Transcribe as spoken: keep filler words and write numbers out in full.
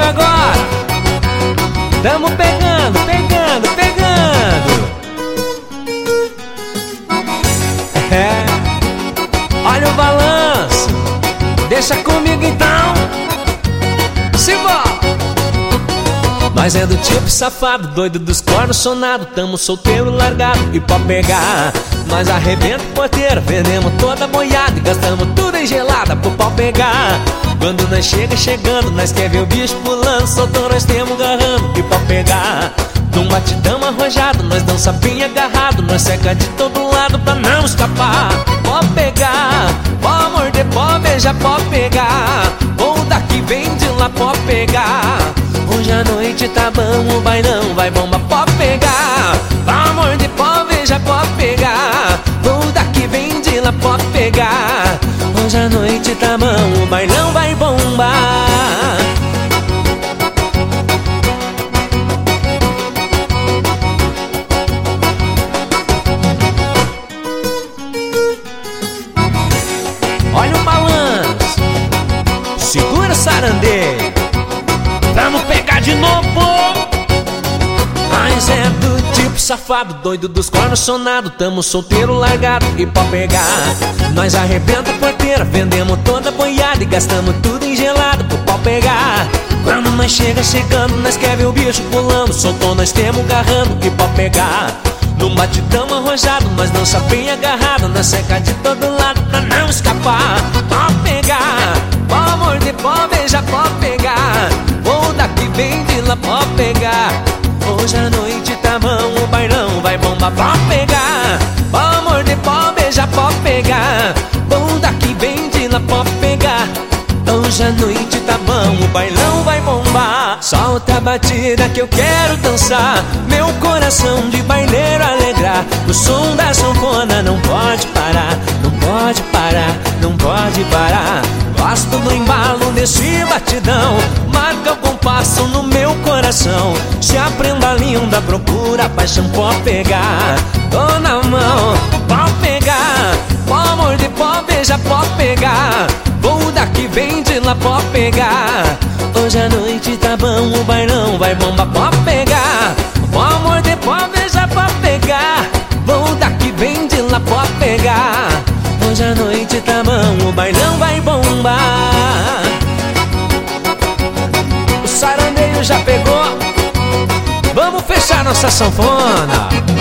agora. Tamo pegando, pegando, pegando. É, olha o balanço. Deixa comigo então. Simbora. Nós é do tipo safado, doido dos cornos sonado. Tamo solteiro, largado e pra pegar. Nós arrebenta o porteiro, vendemos toda a boiada e gastamos tudo em gelada pro pau pegar. Quando nós chega chegando, nós quer ver o bicho pulando. Soltou, nós temos garrando e pra pegar. Num batidão arrojado, nós dança bem agarrado. Nós seca de todo lado pra não escapar. Pode pegar, pode morder, pode beijar, pode pegar. Ou daqui vem de lá, pode pegar. Hoje a noite tá bom, o bailão vai bomba, pode pegar. Pode morder, pode beijar, pode pegar. Ou daqui vem de lá, pode pegar. Hoje a noite tá bom, o bailão vai bombar. Olha o balanço, segura o sarandeio. Vamos pegar de novo. Mas é do tipo safado, doido dos cornos sonado. Tamo solteiro, largado e pra pegar. Nós arrebenta a porteira, vendemos toda a boiada e gastamos tudo em gelado pro pau pegar. Quando nós chega chegando, nós quer ver o bicho pulando. Soltou, nós temos garrando e pra pegar. Num batidão arrojado, nós dança bem agarrado. Nós seca de todo lado pra não escapar. Pode pegar, pode morder, pode beijar, pode pegar. Ou daqui vem de lá, pode pegar. Hoje a noite tá bom, o bailão vai bombar, pode pegar. Pode morder, pode beijar, pode pegar. Ou daqui vem de lá, pode pegar. Hoje a noite tá bom, o bailão vai bombar. Solta a batida que eu quero dançar, meu coração de baileiro alegrar. O som da sanfona não pode parar, não pode parar, não pode parar. Gosto do embalo desse batidão, marca o compasso no meu coração. Se a prenda linda procura, a paixão pode pegar. Tô na mão, pode pegar. Pode morder, pode beijar, pode pegar. Vou daqui, vem de lá, pode pegar. Hoje a noite tá bom, o bailão vai bombar, pode pegar. Pode morder, pode beijar, pode pegar. Vou daqui, vem de lá, pode pegar. Hoje a noite tá bom, o bailão vai bombar. O sarandeio já pegou. Vamos fechar nossa sanfona.